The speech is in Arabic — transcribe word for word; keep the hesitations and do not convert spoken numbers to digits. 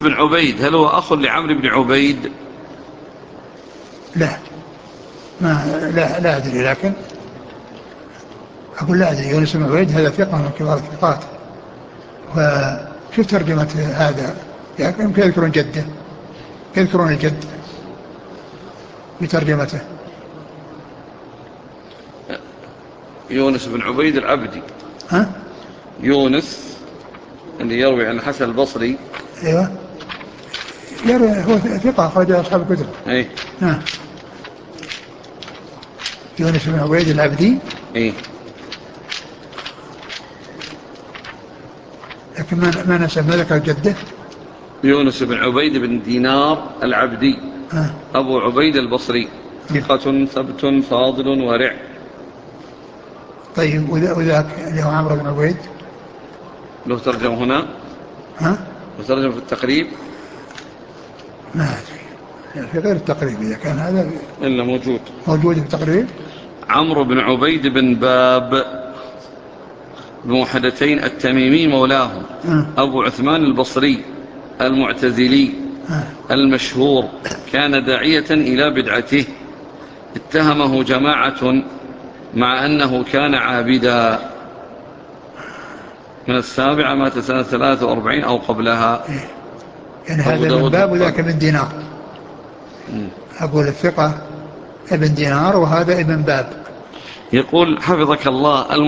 بن عبيد هل هو أخ لعمرو بن عبيد؟ لا ما لا, لا أدري، لكن أقول لا أدري. يونس بن عبيد هذا ثقة من كبار الثقات، وشوف ترجمة هذا، يعني يمكن يذكرون جده، يذكرون الجد بترجمته. يونس بن عبيد العبدي. ها؟ يونس اللي يروي عن الحسن البصري. ايوه يروي، هو ثقة أخرج أصحاب الكتب. ايه نعم. يونس بن عبيد العبدي. ايه لكن ما ما نسب، ما ذكر جده. يونس بن عبيد بن دينار العبدي ها. أبو عبيد البصري، ثقة ثبت فاضل ورع. طيب وذاك اللي هو عمرو بن عبيد له ترجم هنا، ها؟ له ترجم في التقريب. ما أدري، يعني في غير التقريب إذا كان هذا إلا موجود، موجود في التقريب. عمرو بن عبيد بن باب بموحدتين التميمي مولاهم، أبو عثمان البصري المعتزلي المشهور، كان داعية إلى بدعته، اتهمه جماعة مع أنه كان عابدا. من السابعة مات سنة ثلاثة وأربعين أو قبلها. يعني أبو هذا ابن داود باب وذاك ابن دينار. أقول الثقة ابن دينار وهذا ابن باب. يقول حفظك الله